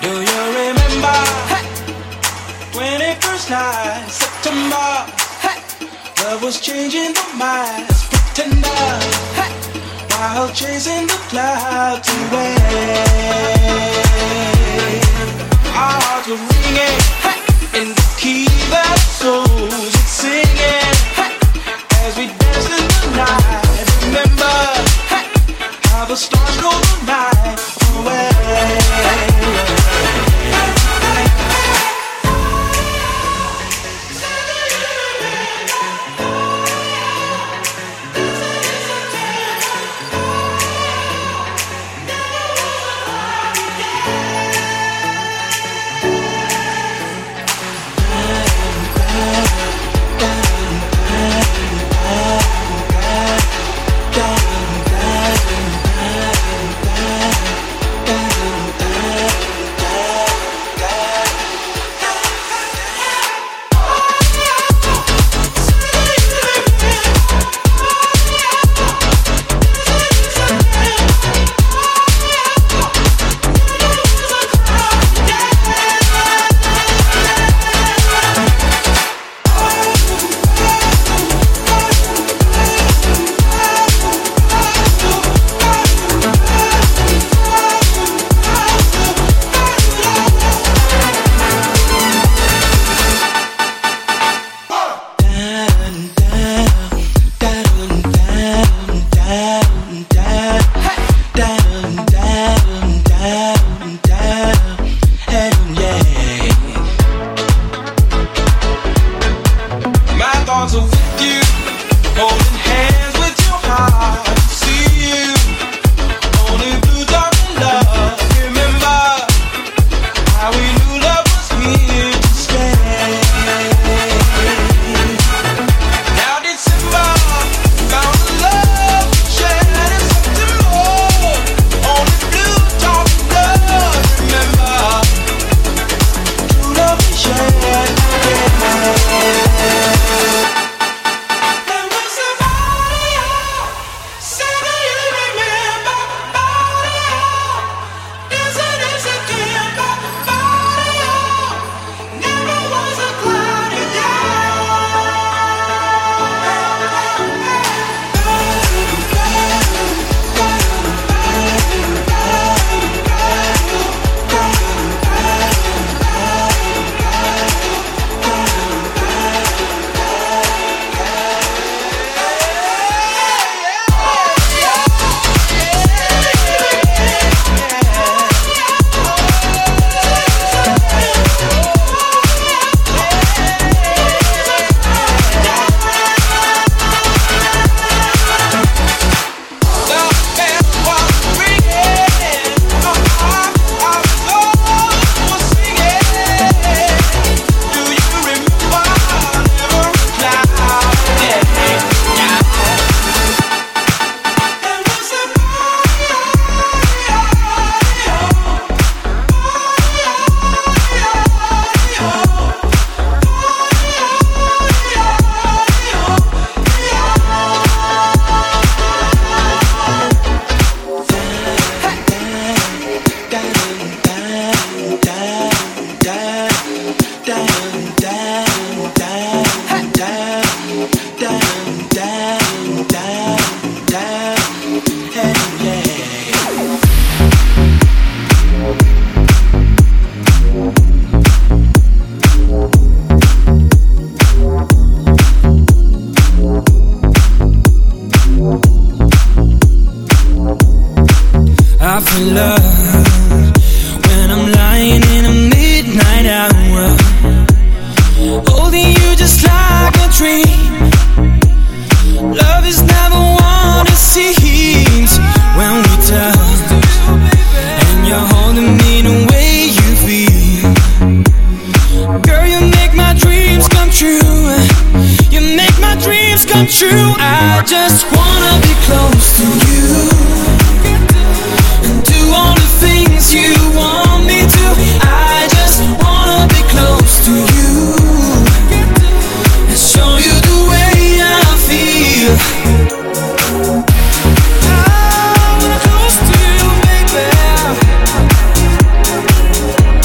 Do you remember when it first night, September? Love was changing the minds, pretender, while chasing the clouds away. Our hearts were ringing in the key that souls were singing as we danced in the night. Remember how the stars stole the night away. I feel love when I'm lying in a midnight hour, holding you just like a dream. Love is never what it seems when we touch, and you're holding me the way you feel. Girl, you make my dreams come true. You make my dreams come true. I just wanna be close to you, all the things you want me to. I just wanna be close to you and show you the way I feel. I wanna close to you, baby.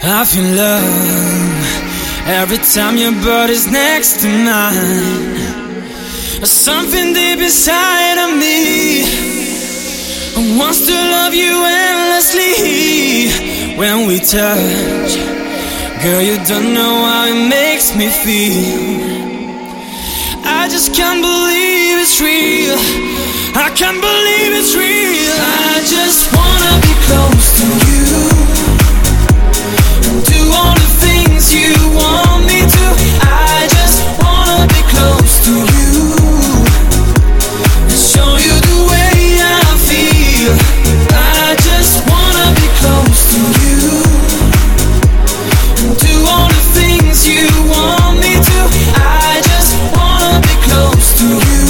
I feel love every time your body's next to mine. Something deep inside of me wants to love you endlessly. When we touch, girl, you don't know how it makes me feel. I just can't believe it's real. I can't believe it's real. I just wanna be close to you, do all the things you want me to. I just wanna be close to you and show you the way I feel. I just wanna be close to you, do all the things you want me to. I just wanna be close to you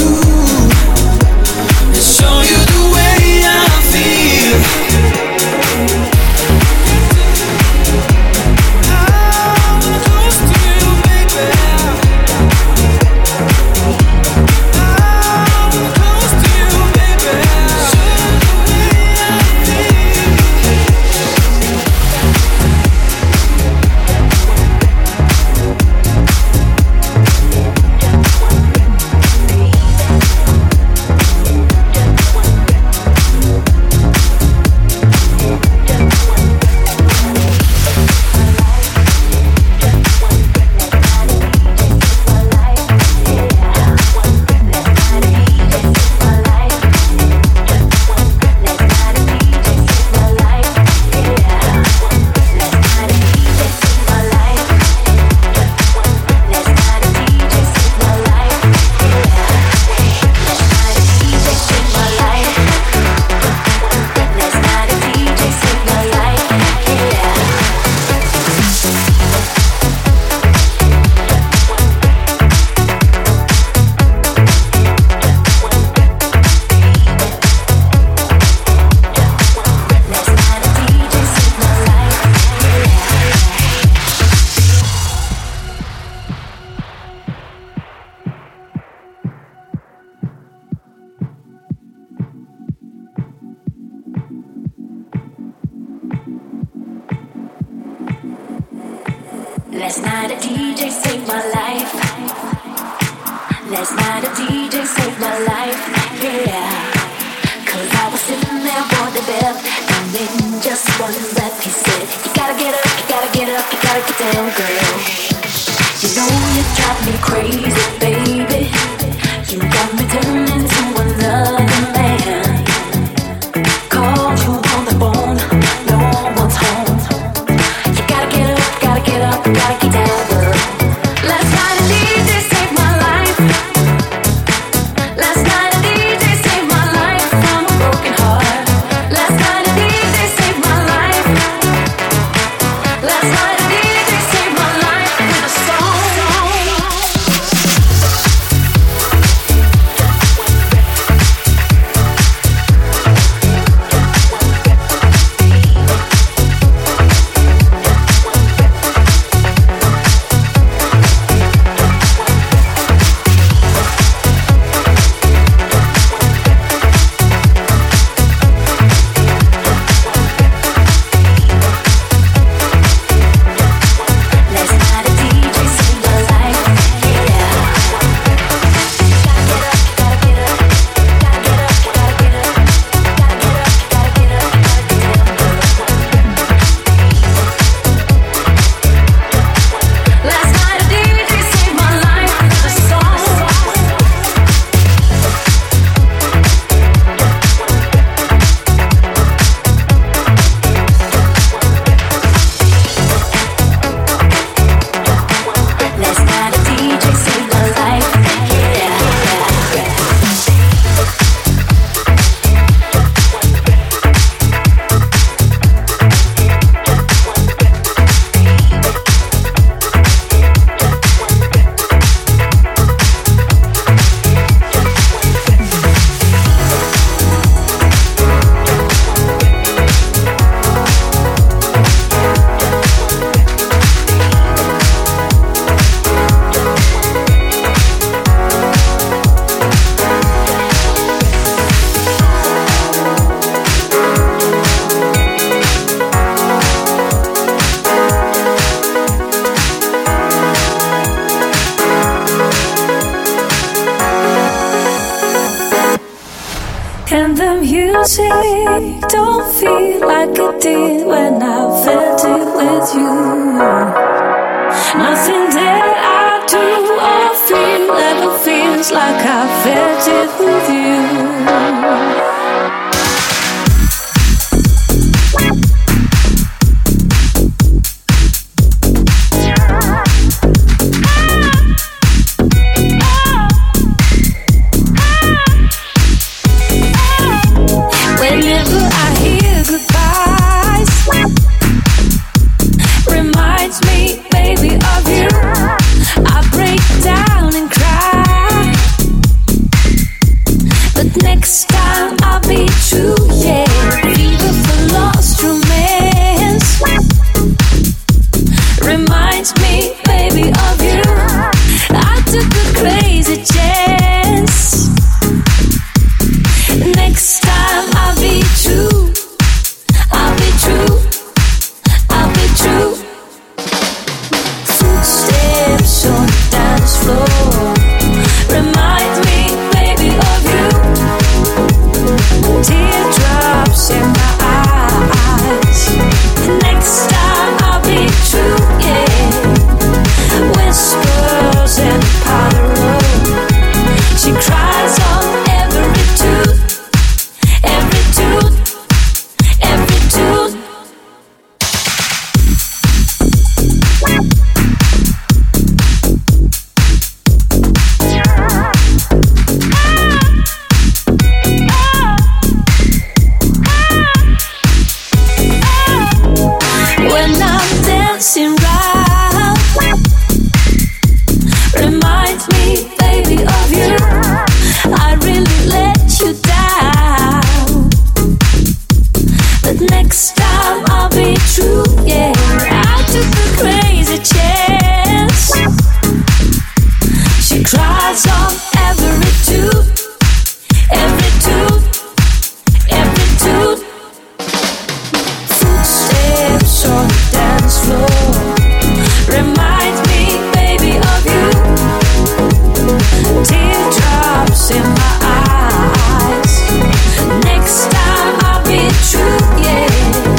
and show you the way I feel. Last night a DJ saved my life. Last night a DJ saved my life, yeah. Cause I was sitting there on the bed, and then just one breath he said, you gotta get up, you gotta get up, you gotta get down, girl. You know you drive me crazy, baby. You got me turning to another man. Called you on the phone, no one's home. You gotta get up, gotta get up, gotta get down, girl. Last night a DJ saved my life. Last night a DJ saved my life from a broken heart. Last night a DJ saved my life. Last night a DJ saved my life. music don't feel like it did when I felt it with you. Nothing that I do or feel ever feels like I felt it with you. Whenever I hear goodbyes, reminds me, baby, of you. I break down and cry, but next time I'll be true, yeah. Fever for lost romance, reminds me, baby, of you. I took a crazy chance. Next time I'll be true, I'll be true, I'll be true. Footsteps on the dance floor, remind me, baby, of you. Teardrops in my eyes. Next time I'll be true, yeah. Whispers in the powder room. She cries on every tooth. Every tune, every tune. When I'm dancing round, reminds me, baby, of you. I really let you down, but next time I'll be true, yeah. I took a crazy chance. She cries on every tooth, every tooth, every tooth. Footsteps on the dance floor, reminds me, baby, of you. Teardrops in my eyes. Next time I'll be true, yeah.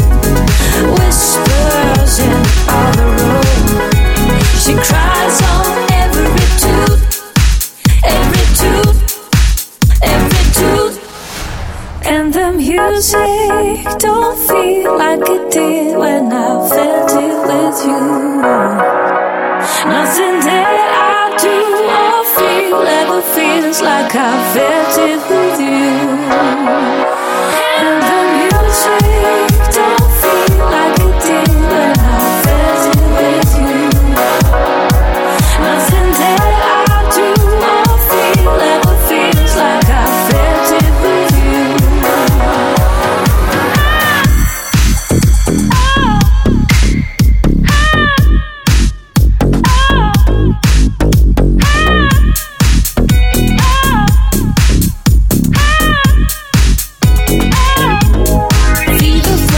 Whispers in the room. She cries on every tooth, every tooth, every tooth. And the music don't feel like it did when I felt it with you. Nothing that I do or feel ever feels like I felt it with you. And the music don't feel like it did when I felt it with you. Nothing that I do or feel ever feels like I felt it with you. Fever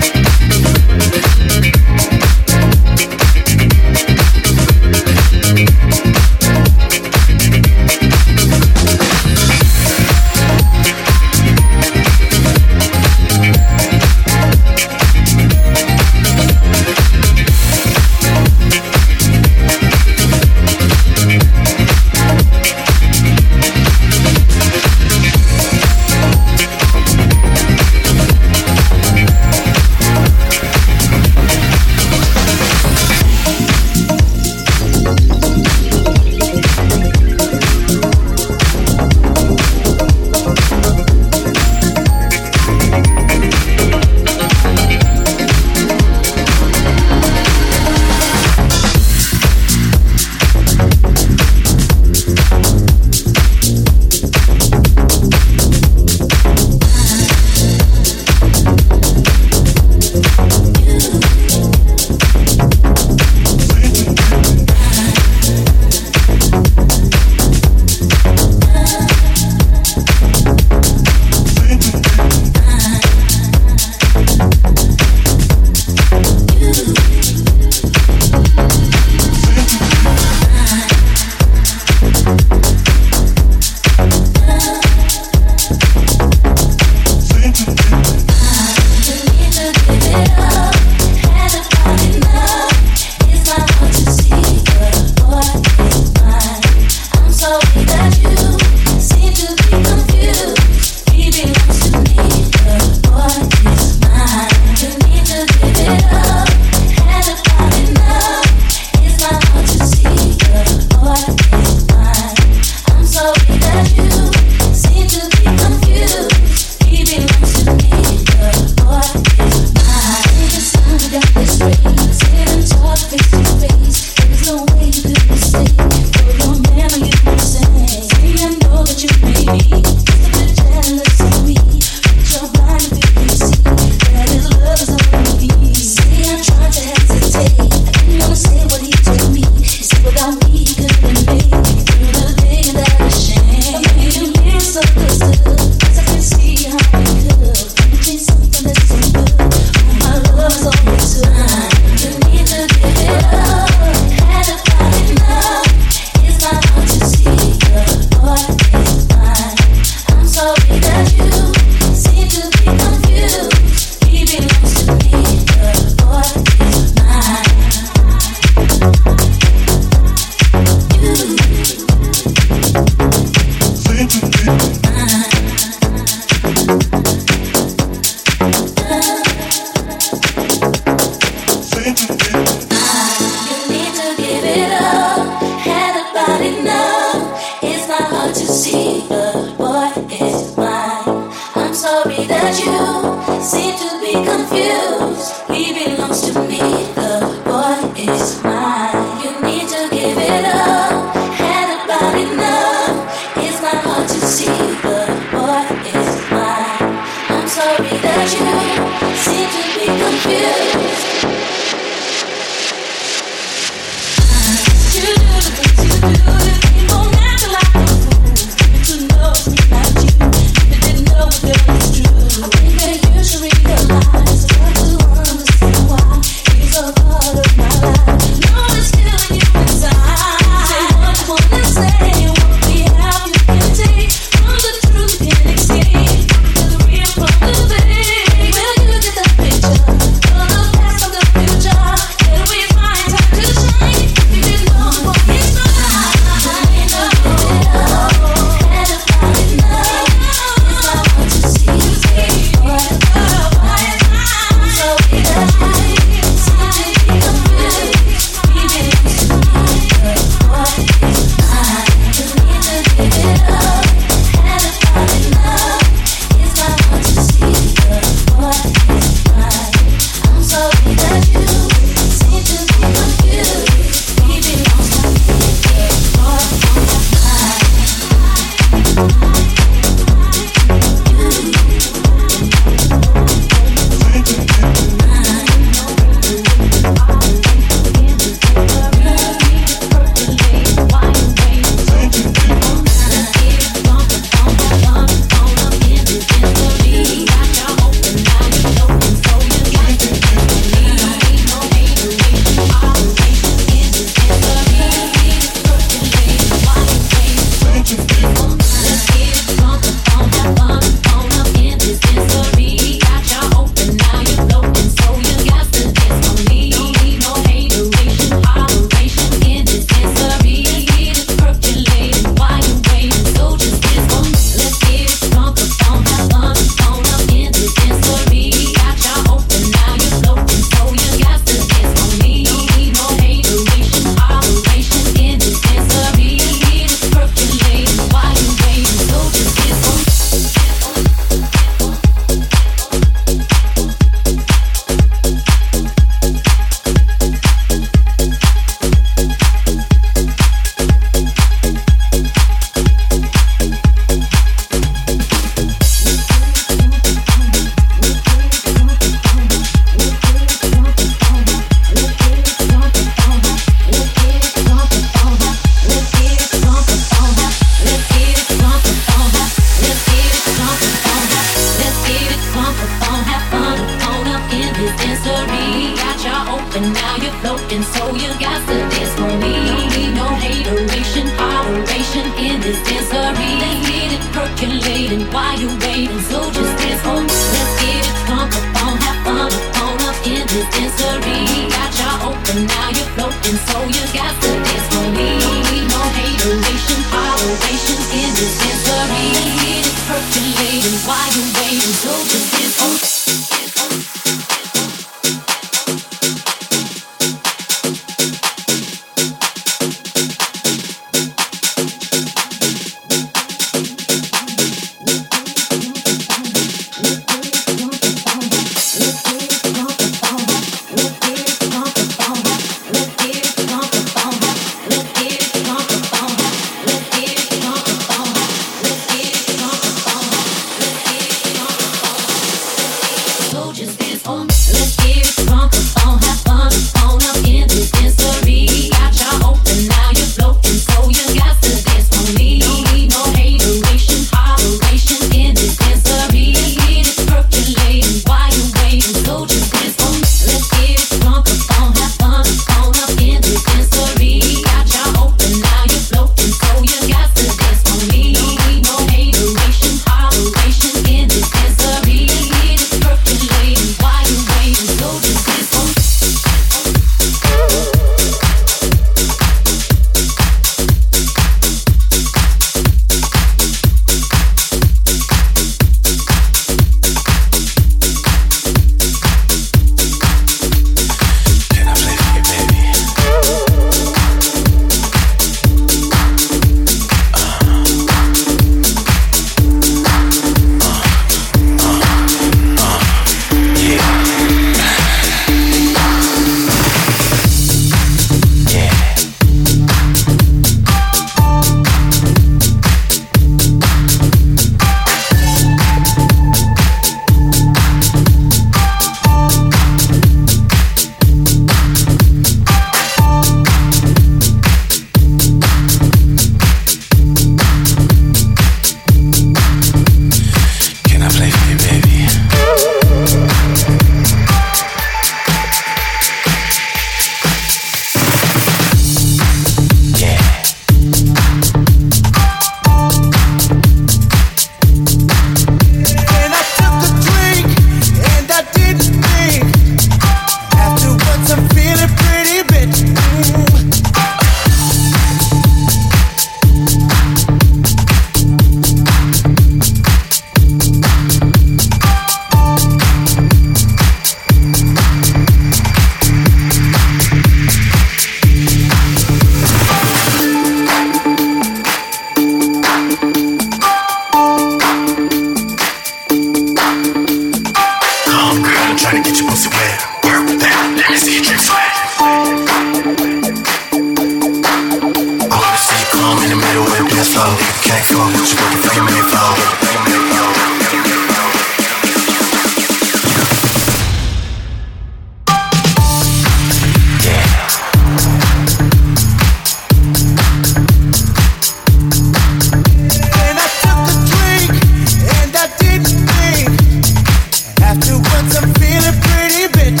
Afterwards, I'm feeling pretty, bitch.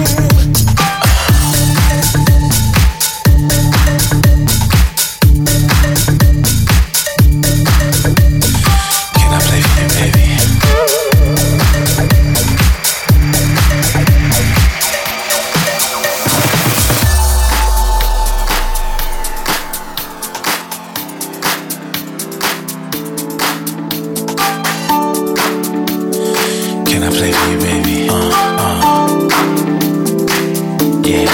Can I play for you, baby? Can I play for you, baby? Yeah.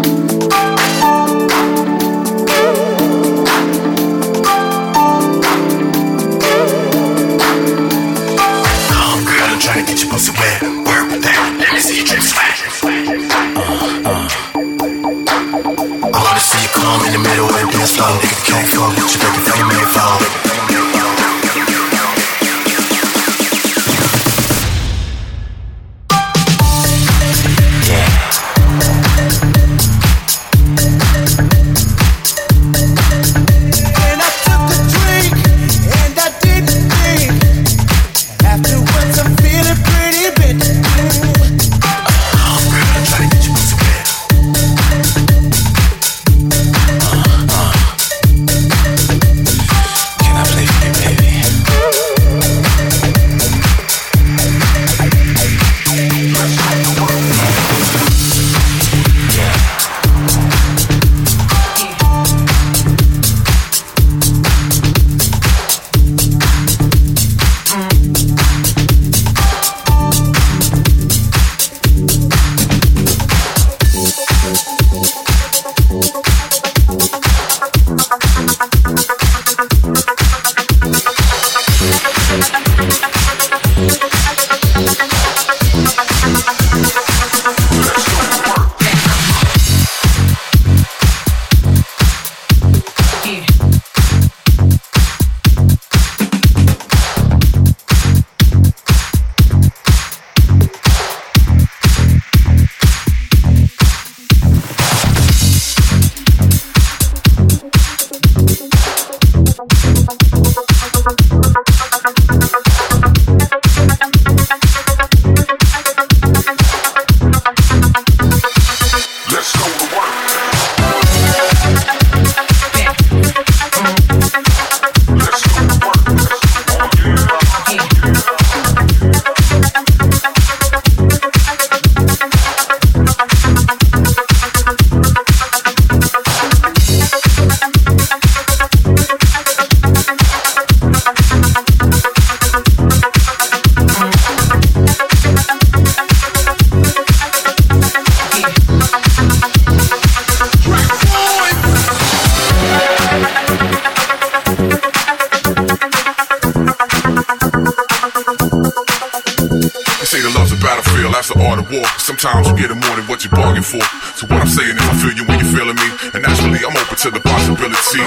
Oh, girl, I'm trying to get your pussy wet. Work with that. Let me see you drip sweat. I wanna see you come in the middle of the dance floor. Nigga can't go with you, make your finger fall. Sometimes you get it more than what you bargain for. So what I'm saying is I feel you when you're feeling me, and naturally I'm open to the possibility.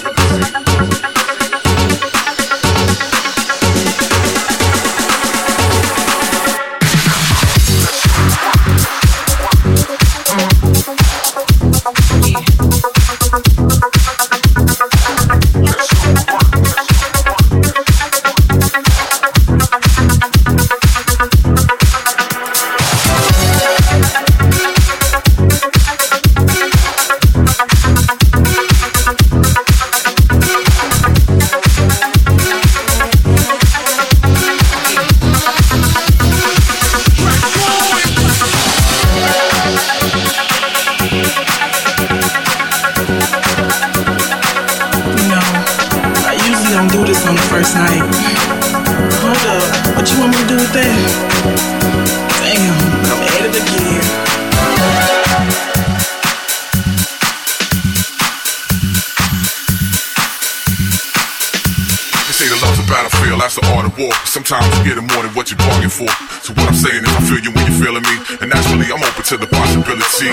Sometimes you get it more than what you're bargaining for. So what I'm saying is I feel you when you're feeling me, and naturally I'm open to the possibility.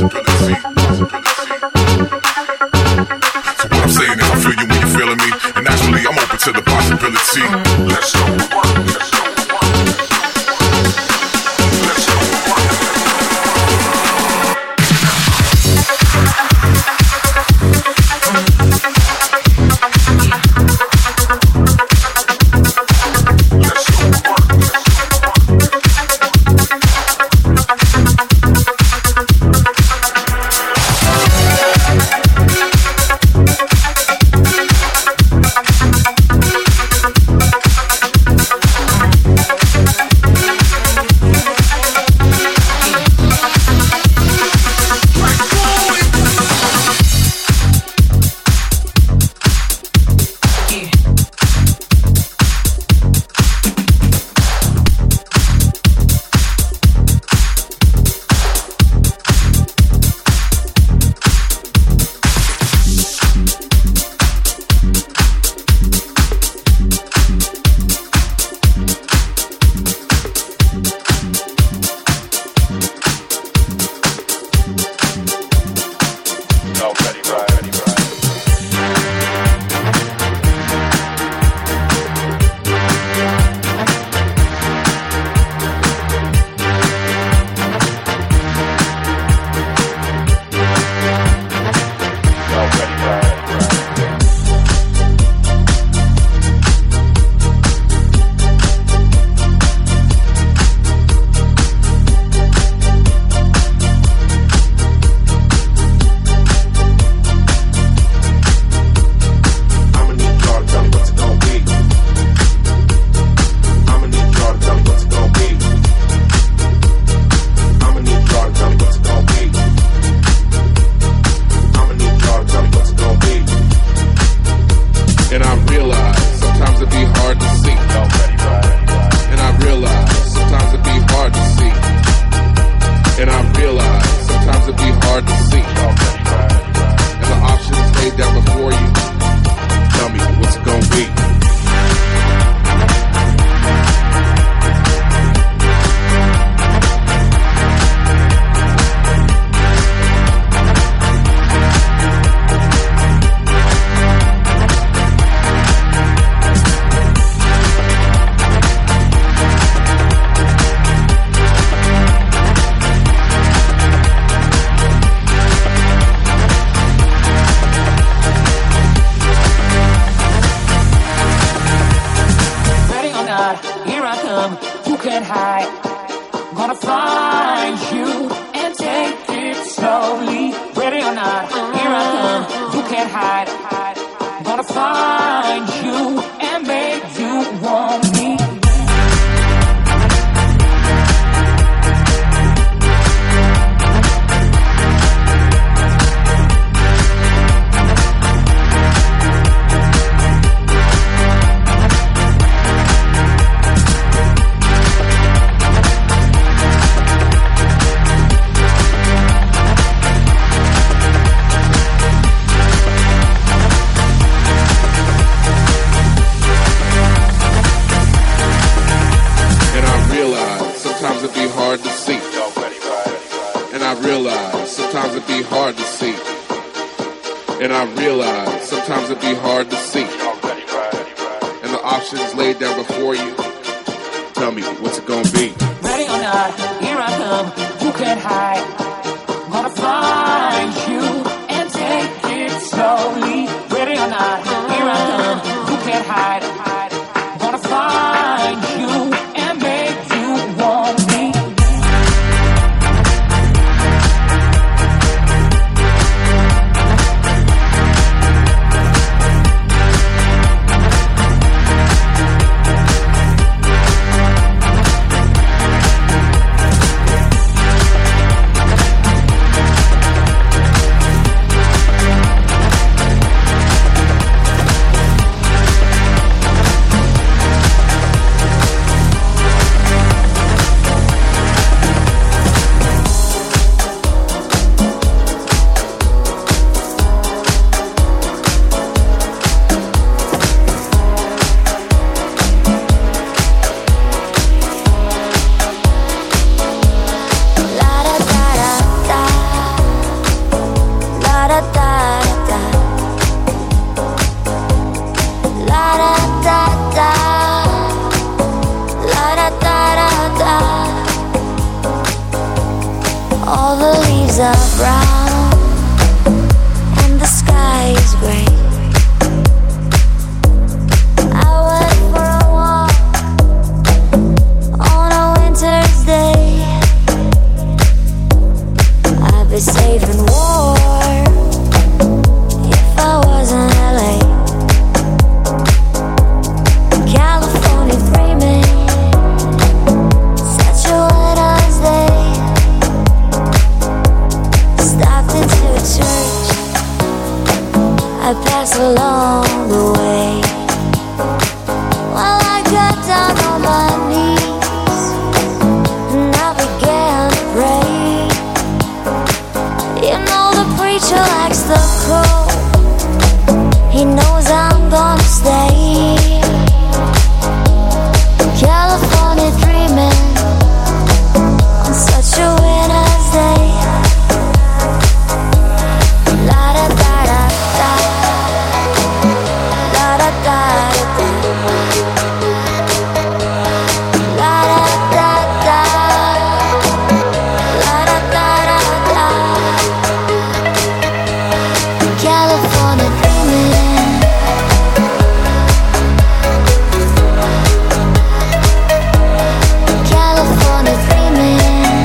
So what I'm saying is I feel you when you're feeling me, and naturally I'm open to the possibility. Let's go to work. Let's go to work. Let's go to work. Gonna find you and take it slowly. Ready or not, here I come. You can't hide. Gonna find you and make you want me. Hard to see. And I realize sometimes it be hard to see. And I realize sometimes it be hard to see. And the options laid down before you. Tell me, what's it gonna be? Ready or not, here I come. You can't hide. Gonna find you and take it slowly. Ready or not, here I come. You can't hide. Gonna find you and make you want me. All the leaves are brown and the sky is gray. I went for a walk on a winter's day. I'd be safe and warm if I was in LA. California dreaming, such a winter's day. Stopped into a church, I passed along the way. While I got down on my knees and I began to pray. You know the preacher likes the cold. He knows I'm gonna stay. California dreaming on such a winter's day. La da da da da, la da da da, la da da da, la da da da. California dreaming. California dreaming.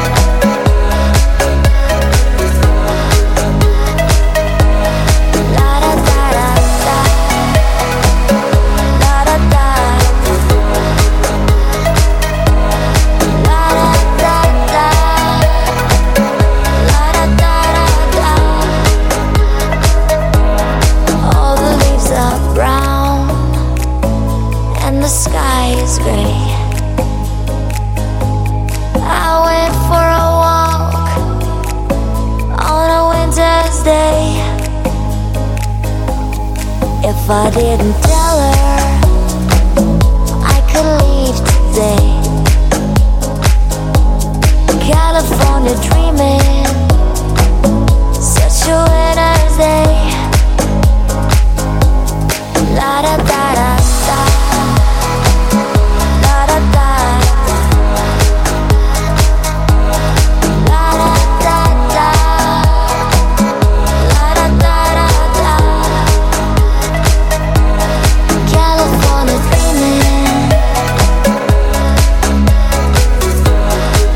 La da da da da, la da da da, la da da da, la da da da. All the leaves are brown and the sky is gray. I went for a walk on a winter's day. If I didn't tell her I could leave today. California dreaming, such a winter's day. La da da da da, la da da da, la da da da, la da da da. California dreaming.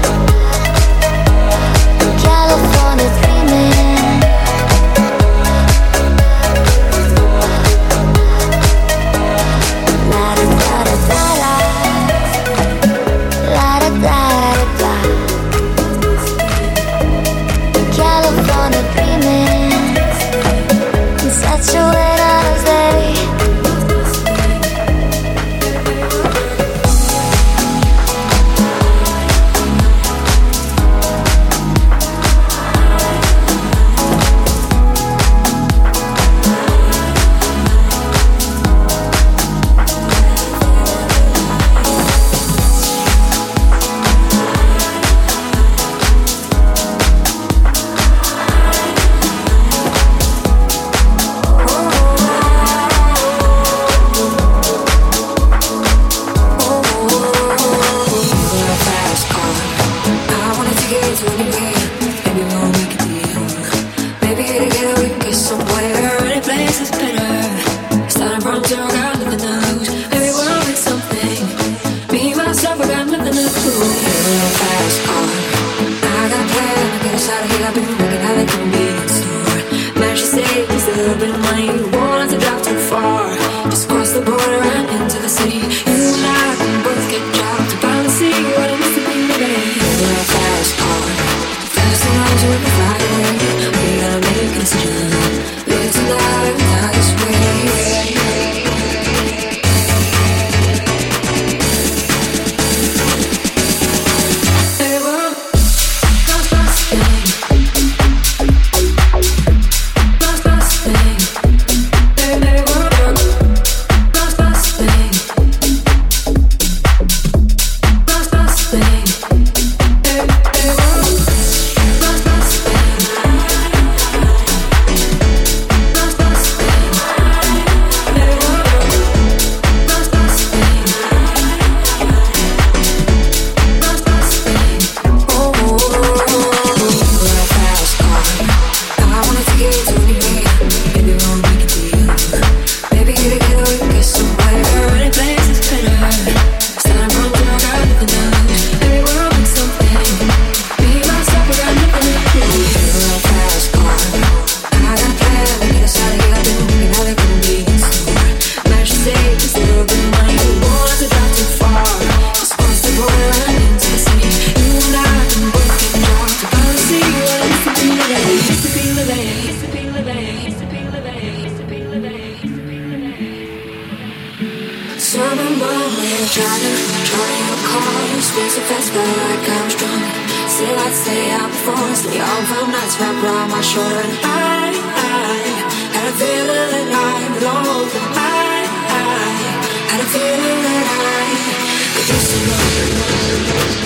become stronger. Still I'd stay out before, stay on from nights wrapped around my shoulder. And I had a feeling that I belonged. I had a feeling that I could use some love.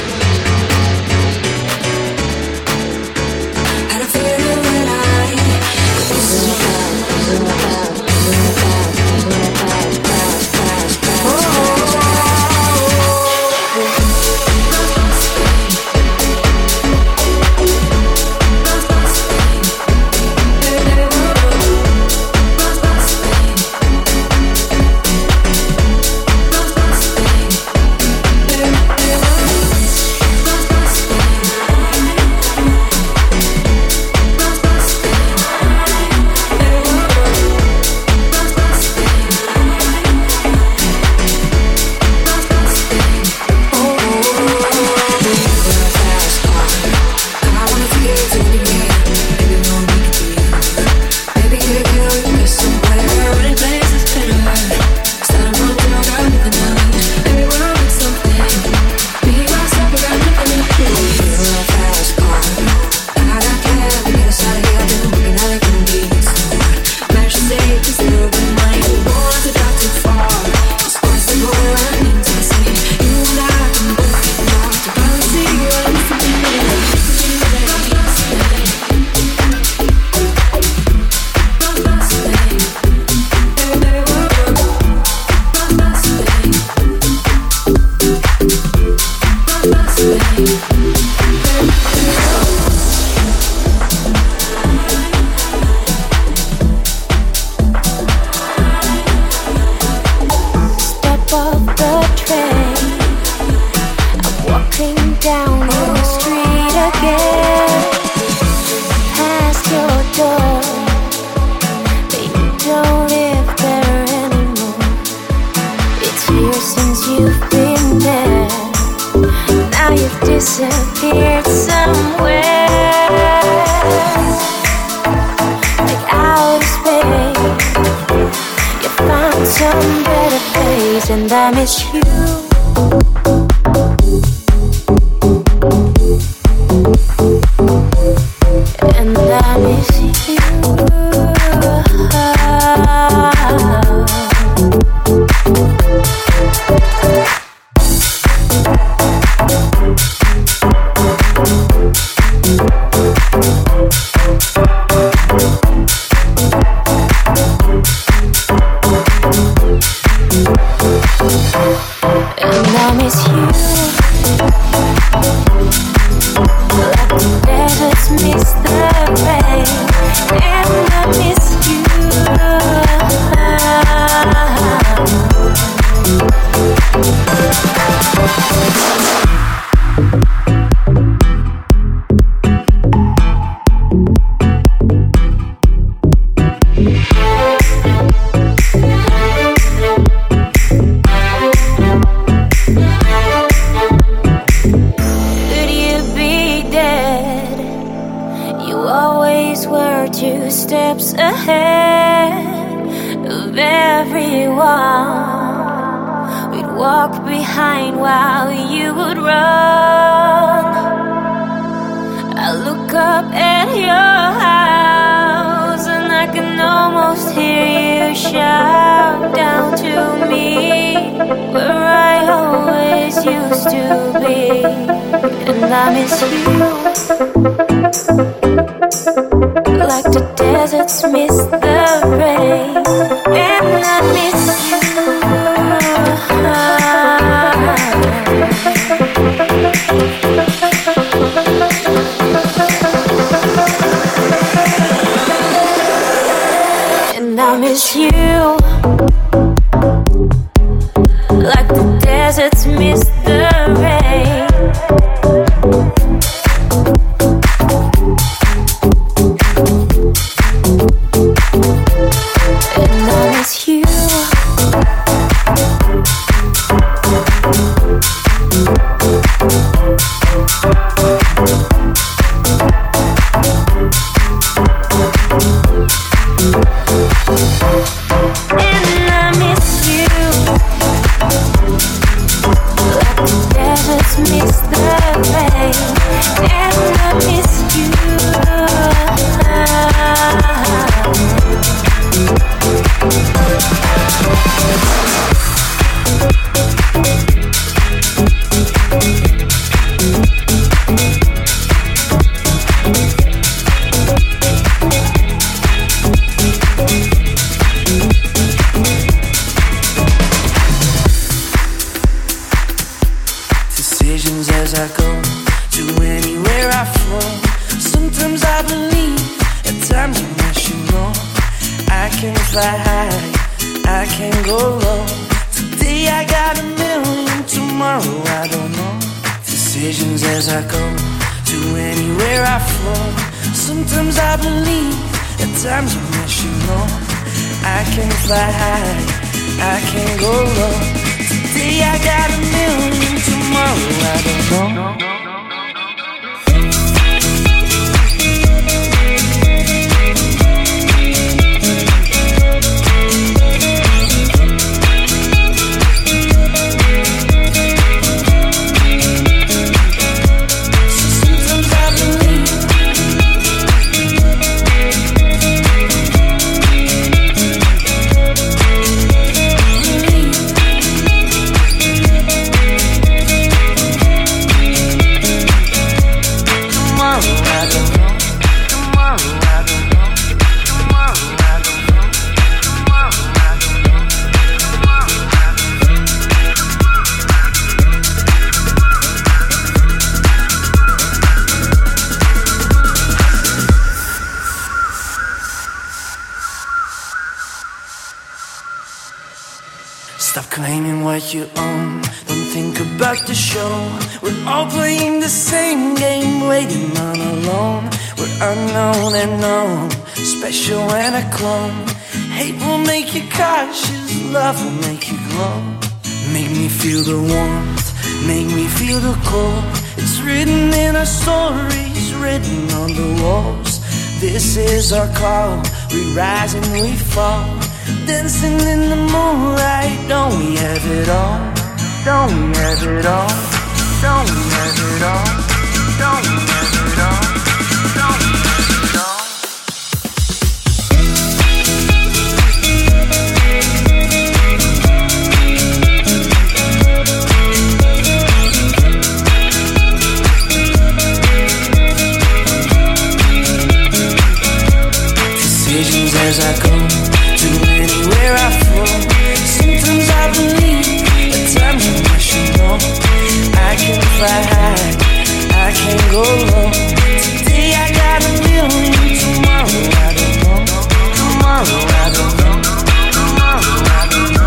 Had a feeling that I could use some love. Disappeared somewhere, like outer space. You found some better place, and I miss you. And I miss you. fly high, I can go low. Today I got a million, tomorrow I don't know. Decisions as I go, to anywhere I flow. Sometimes I believe, at times I wish you know. I can fly high, I can go low. Today I got a million, tomorrow I don't know. Stop claiming what you own. Don't think about the show. We're all playing the same game, waiting on a loan. We're unknown and known, special and a clone. Hate will make you cautious, love will make you glow. Make me feel the warmth, make me feel the cold. It's written in our stories, written on the walls. This is our call, we rise and we fall. Dancing in the moonlight, don't we have it all? Don't we have it all? Don't we have it all? Don't we have it all? Don't we have it all? Decisions as I go, to anywhere I flow. Sometimes I believe, at times I wish you know. I can fly high, I can go low. Today I got a million, tomorrow I don't know. Tomorrow I don't know. Tomorrow I don't know.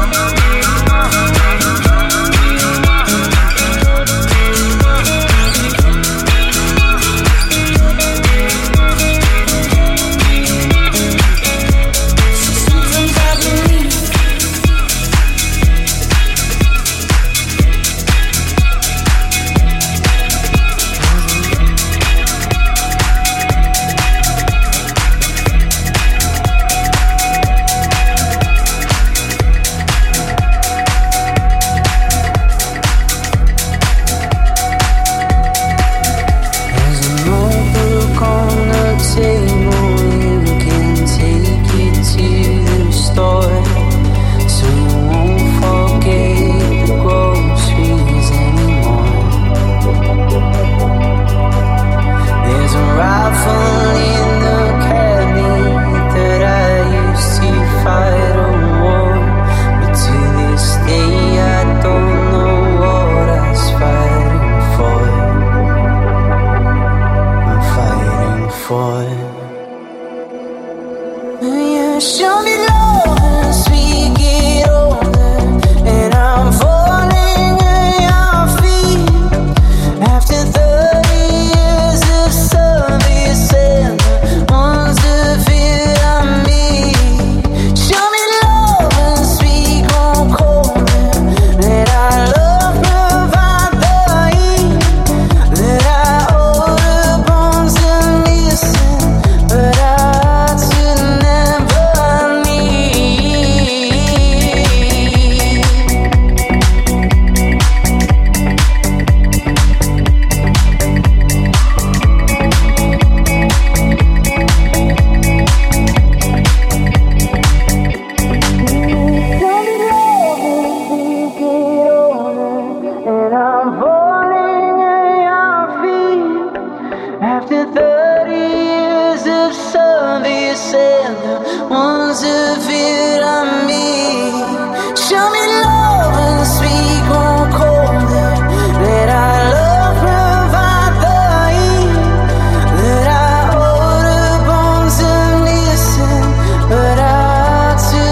To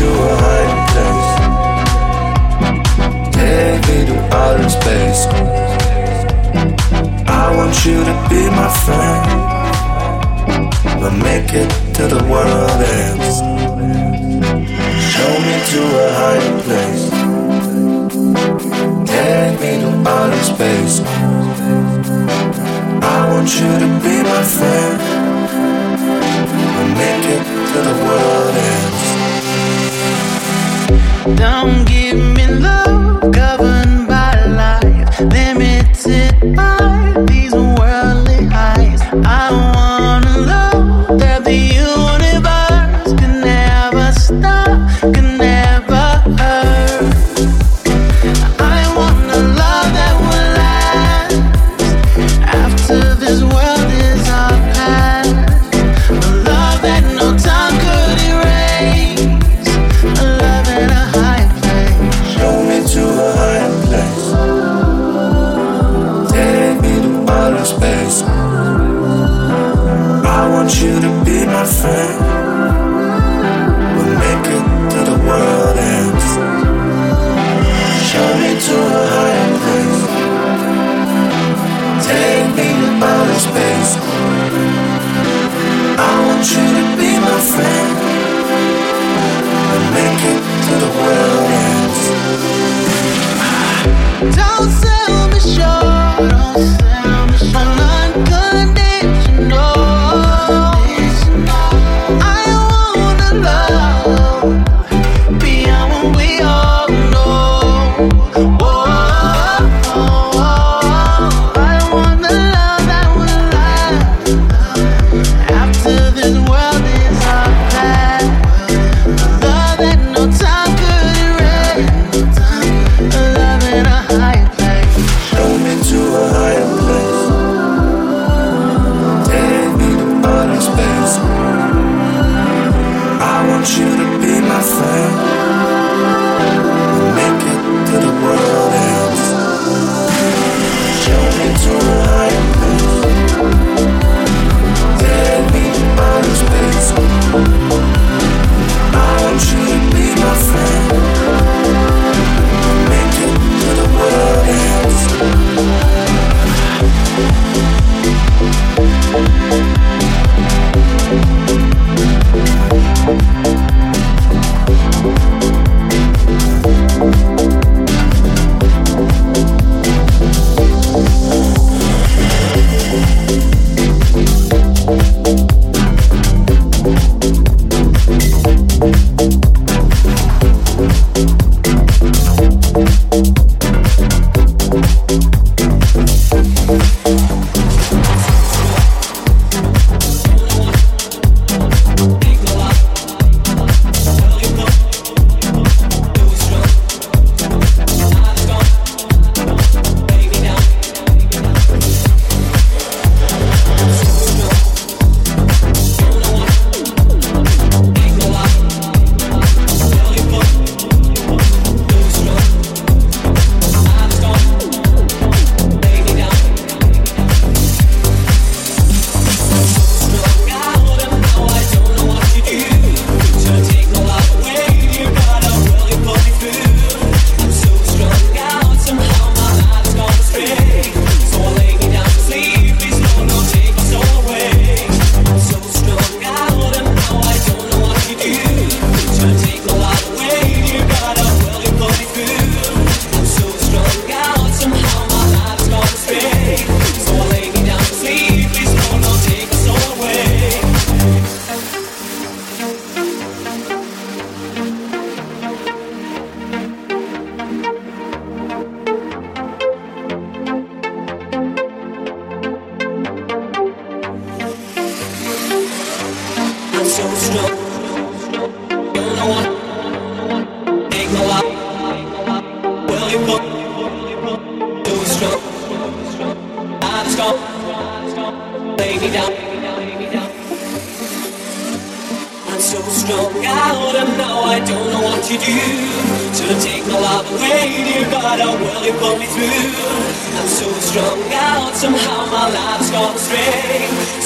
to a higher place. Take me to outer space. I want you to be my friend. We'll make it till the world ends. Show me to a higher place. Take me to outer space. I want you to be my friend. We'll make it till the world ends. Don't give me love governed by life, limited by these worldly highs. I wanna love that the universe can never stop, can never hurt. I want a love that will last after this world is our past. A love that no time could erase. A love in a high place. Show me to a higher place. Take me to outer space. I want you to be my friend. We'll make it till the world ends. Show me to a higher place. Take me to outer space. I want you to be my friend. We'll make it till the world ends. Don't sell me short, don't sell me short. Unconditional. I wanna love beyond what we all know. I want a love that will last after this world is our past. Love that no time could erase. A love in a higher place. Show me to a higher place. Take me to outer space. I want you to be my friend. We'll make it till the world ends. Show me to a higher place. Take me to outer space. I want you to be my friend. We'll make it till the world ends.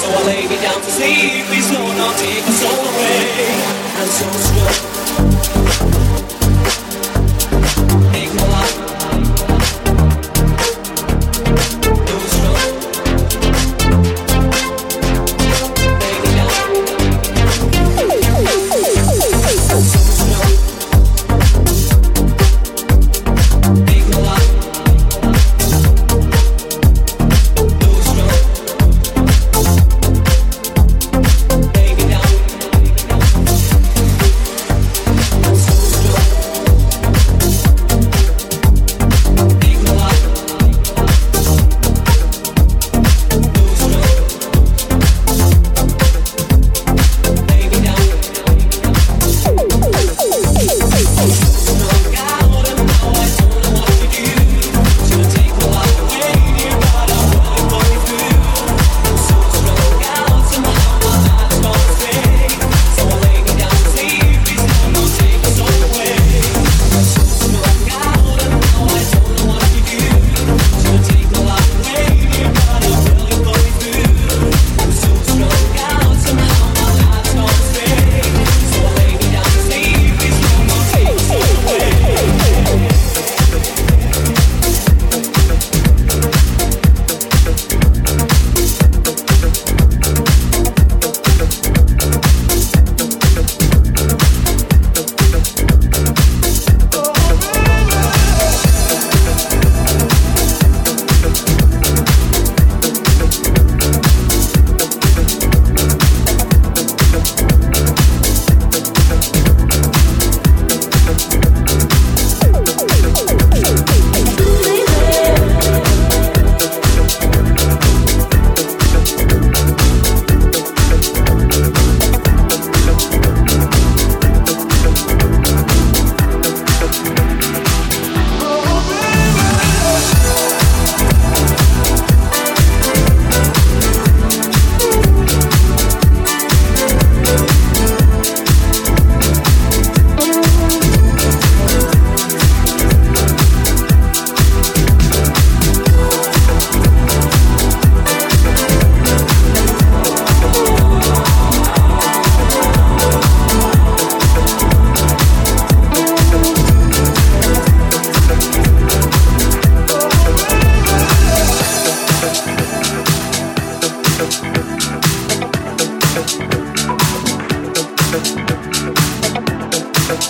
Please, no, not take my soul away. I'm so strong.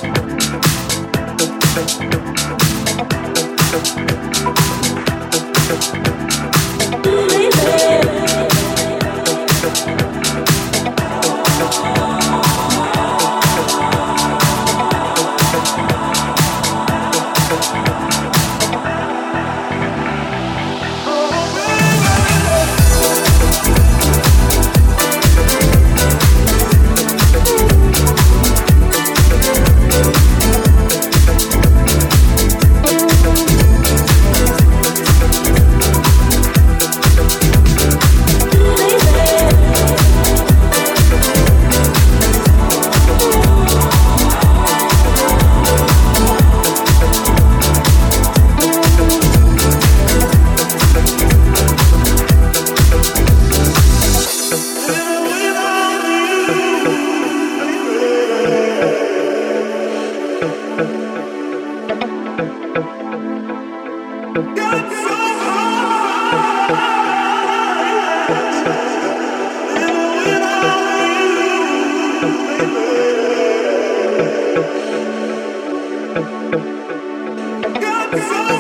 Got so